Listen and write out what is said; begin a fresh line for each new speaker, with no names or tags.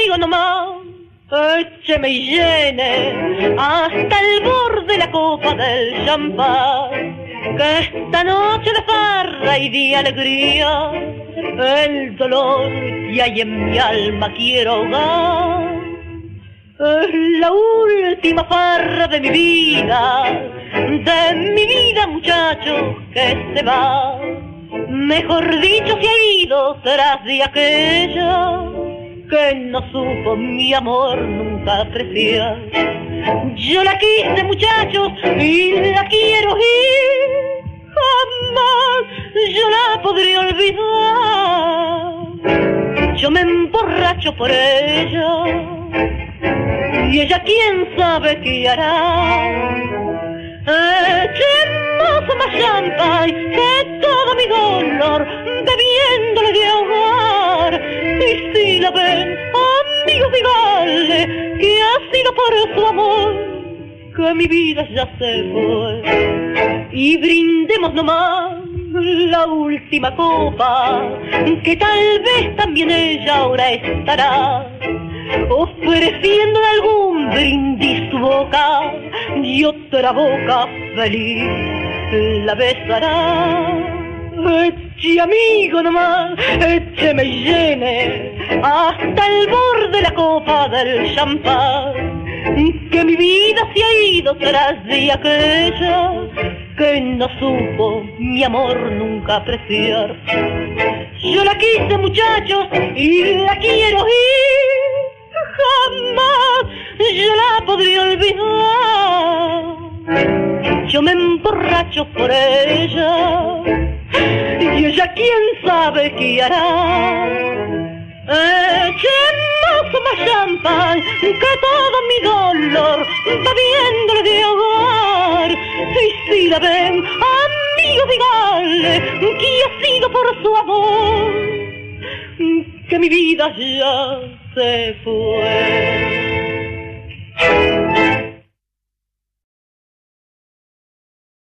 amigo nomás, écheme y llene hasta el borde de la copa del champán, que esta noche de farra y de alegría el dolor que hay en mi alma quiero ahogar. Es la última farra de mi vida muchacho, que se va. Mejor dicho, se ha ido tras de aquella que no supo mi amor nunca apreciar. Yo la quise, muchachos, y la quiero ir, jamás yo la podré olvidar. Yo me emborracho por ella, y ella quién sabe qué hará. Echemos más champán que todo mi dolor, bebiéndole de ahogar. Y si la ven, amigos, díganle que ha sido por su amor que mi vida ya se fue. Y brindemos nomás la última copa, que tal vez también ella ahora estará ofreciendo en algún brindis su boca, y otra boca feliz la besará. Eche, amigo nomás, écheme y llene hasta el borde de la copa del champán, que mi vida se ha ido tras de aquella que no supo mi amor nunca apreciar. Yo la quise, muchachos, y la quiero ir, jamás yo la podré olvidar. Yo me emborracho por ella, y ella quién sabe qué hará. Echemos más champán que todo mi dolor, bebiéndole de ahogar. Y si la ven, amigos, díganle que ha sido por su amor que mi vida ya se fue.